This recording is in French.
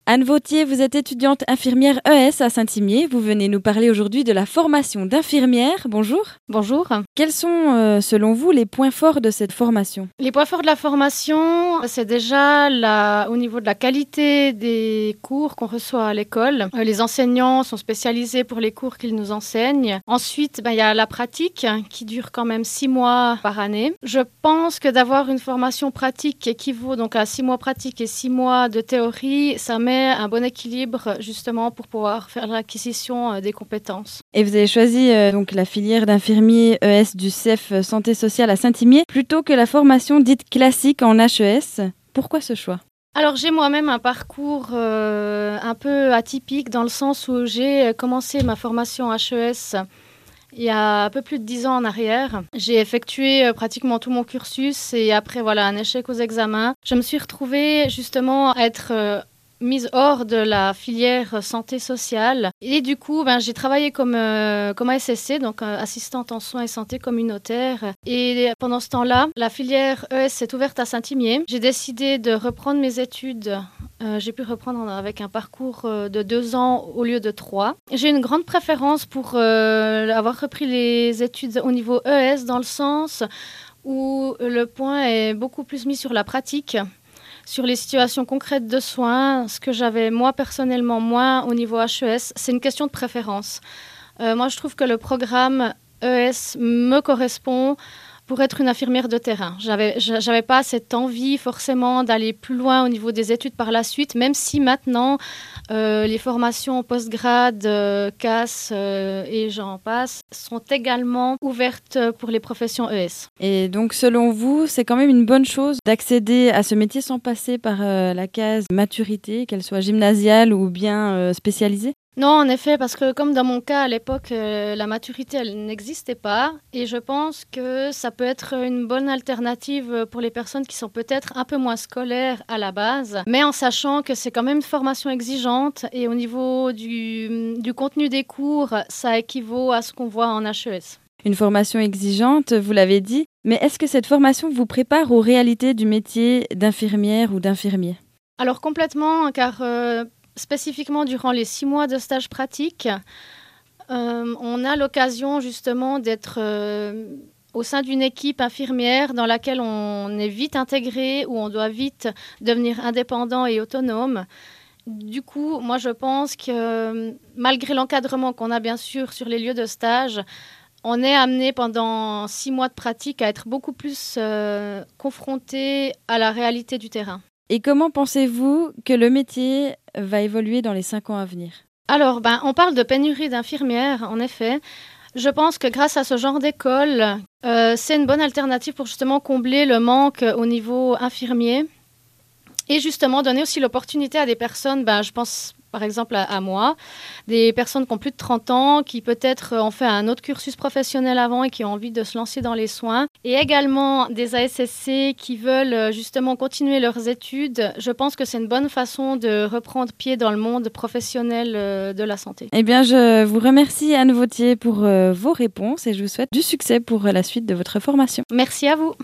Anne Vautier, vous êtes étudiante infirmière ES à Saint-Imier. Vous venez nous parler aujourd'hui de la formation d'infirmière. Bonjour. Bonjour. Quels sont, selon vous, les points forts de cette formation ? Les points forts de la formation, c'est déjà au niveau de la qualité des cours qu'on reçoit à l'école. Les enseignants sont spécialisés pour les cours qu'ils nous enseignent. Ensuite, il y a la pratique qui dure quand même 6 mois par année. Je pense que d'avoir une formation pratique qui équivaut donc à 6 mois pratique et 6 mois de théorie, ça met un bon équilibre justement pour pouvoir faire l'acquisition des compétences. Et vous avez choisi donc la filière d'infirmier ES du CEF Santé Sociale à Saint-Imier plutôt que la formation dite classique en HES. Pourquoi ce choix ? Alors j'ai moi-même un parcours un peu atypique dans le sens où j'ai commencé ma formation HES il y a un peu plus de 10 ans en arrière. J'ai effectué pratiquement tout mon cursus et après un échec aux examens. Je me suis retrouvée justement à être mise hors de la filière santé sociale. Et du coup, j'ai travaillé comme ASSC, donc assistante en soins et santé communautaire. Et pendant ce temps-là, la filière ES s'est ouverte à Saint-Imier. J'ai décidé de reprendre mes études. J'ai pu reprendre avec un parcours de 2 ans au lieu de 3. J'ai une grande préférence pour avoir repris les études au niveau ES dans le sens où le point est beaucoup plus mis sur la pratique, sur les situations concrètes de soins, ce que j'avais moi personnellement moins au niveau HES, c'est une question de préférence. Moi, je trouve que le programme ES me correspond pour être une infirmière de terrain. J'avais pas cette envie forcément d'aller plus loin au niveau des études par la suite, même si maintenant les formations post-grade, CAS et j'en passe sont également ouvertes pour les professions ES. Et donc selon vous, c'est quand même une bonne chose d'accéder à ce métier sans passer par la case maturité, qu'elle soit gymnasiale ou bien spécialisée ? Non, en effet, parce que comme dans mon cas à l'époque, la maturité, elle n'existait pas. Et je pense que ça peut être une bonne alternative pour les personnes qui sont peut-être un peu moins scolaires à la base, mais en sachant que c'est quand même une formation exigeante. Et au niveau du contenu des cours, ça équivaut à ce qu'on voit en HES. Une formation exigeante, vous l'avez dit, mais est-ce que cette formation vous prépare aux réalités du métier d'infirmière ou d'infirmier ? Alors complètement, car spécifiquement durant les 6 mois de stage pratique, on a l'occasion justement d'être au sein d'une équipe infirmière dans laquelle on est vite intégré, où on doit vite devenir indépendant et autonome. Du coup, moi je pense que malgré l'encadrement qu'on a bien sûr sur les lieux de stage, on est amené pendant 6 mois de pratique à être beaucoup plus confronté à la réalité du terrain. Et comment pensez-vous que le métier va évoluer dans les 5 ans à venir ? Alors, on parle de pénurie d'infirmières, en effet. Je pense que grâce à ce genre d'école, c'est une bonne alternative pour justement combler le manque au niveau infirmier et justement donner aussi l'opportunité à des personnes, je pense par exemple à moi, des personnes qui ont plus de 30 ans, qui peut-être ont fait un autre cursus professionnel avant et qui ont envie de se lancer dans les soins. Et également des ASSC qui veulent justement continuer leurs études. Je pense que c'est une bonne façon de reprendre pied dans le monde professionnel de la santé. Eh bien, je vous remercie Anne Vautier pour vos réponses et je vous souhaite du succès pour la suite de votre formation. Merci à vous.